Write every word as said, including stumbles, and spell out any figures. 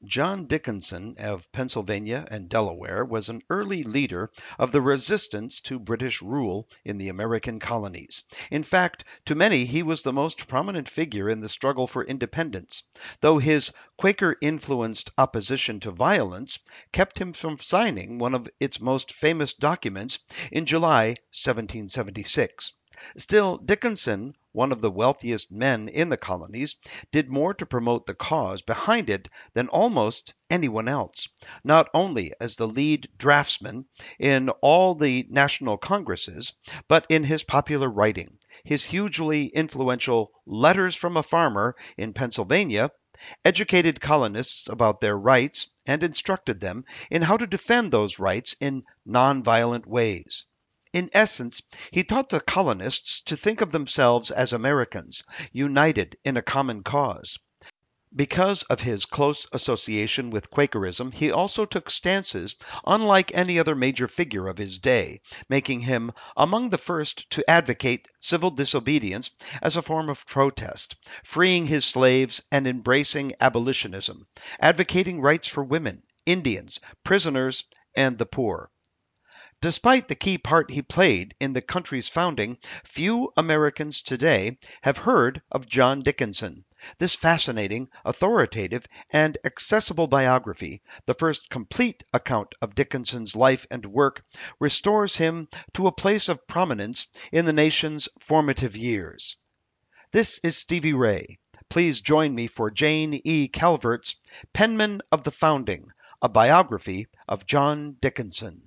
John Dickinson of Pennsylvania and Delaware was an early leader of the resistance to British rule in the American colonies. In fact, to many, he was the most prominent figure in the struggle for independence, though his Quaker influenced opposition to violence kept him from signing one of its most famous documents in July seventeen seventy-six. Still, Dickinson, one of the wealthiest men in the colonies, did more to promote the cause behind it than almost anyone else, not only as the lead draftsman in all the national congresses, but in his popular writing. His hugely influential Letters from a Farmer in Pennsylvania educated colonists about their rights and instructed them in how to defend those rights in nonviolent ways. In essence, he taught the colonists to think of themselves as Americans, united in a common cause. Because of his close association with Quakerism, he also took stances unlike any other major figure of his day, making him among the first to advocate civil disobedience as a form of protest, freeing his slaves and embracing abolitionism, advocating rights for women, Indians, prisoners, and the poor. Despite the key part he played in the country's founding, few Americans today have heard of John Dickinson. This fascinating, authoritative, and accessible biography, the first complete account of Dickinson's life and work, restores him to a place of prominence in the nation's formative years. This is Stevie Ray. Please join me for Jane E. Calvert's Penman of the Founding, a biography of John Dickinson.